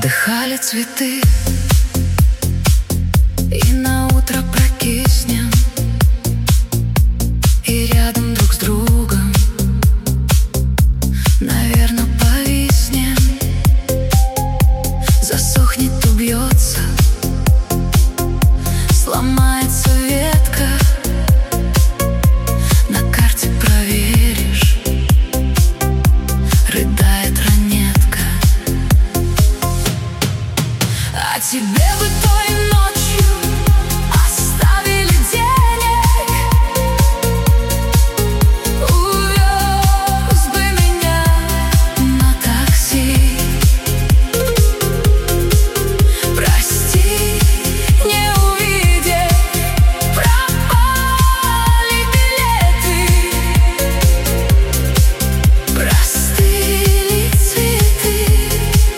Вдыхали цветы, и на утро прокиснем, и рядом друг с другом, наверно, повиснем. Засохнет, убьется, сломается ветка, на карте проверишь, рыдает ранетка. А тебе бы той ночью оставили денег, увез бы меня на такси. Прости, не увидев, пропали билеты. Простыли цветы,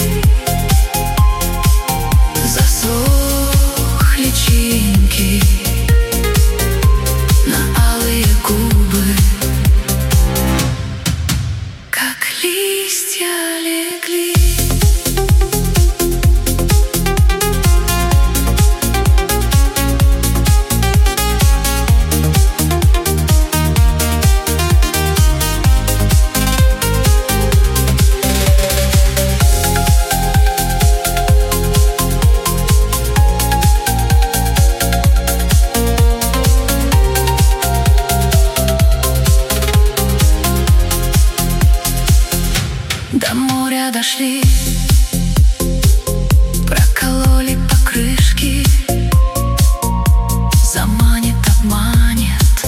засохли чинки на алые губы, как листья легли. До моря дошли, прокололи покрышки, заманит, обманет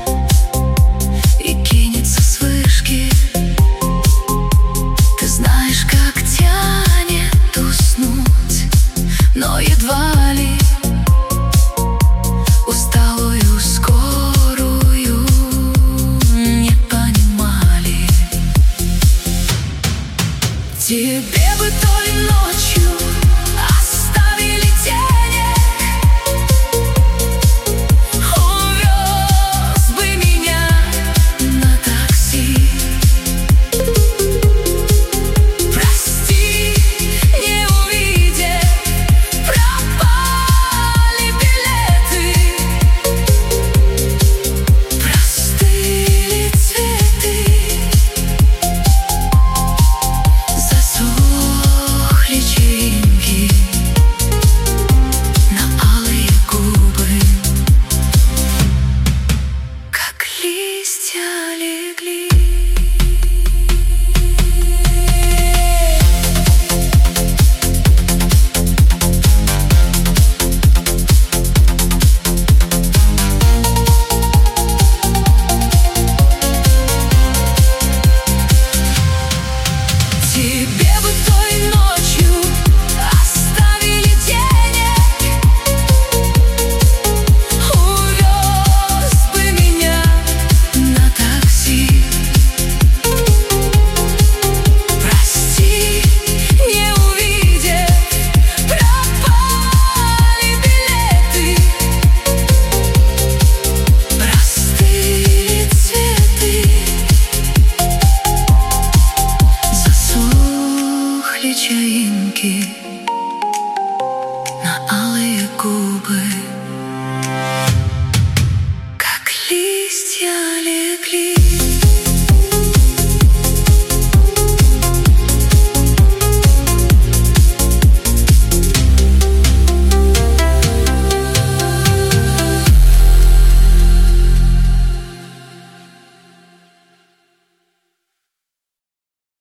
и кинется с вышки. Ты знаешь, как тянет уснуть, но едва ли усталую скорую не понимали. Тебе бы той ночью оставили денег, увез бы меня на такси. Прости, не увидев, пропали билеты. Простыли цветы, засохли чинки на алые губы, как листья легли. Тебе бы той ночью оставили денег, увез бы меня на такси. Прости, не увидев, пропали билеты. Простыли цветы, засохли чаинки на алые губы.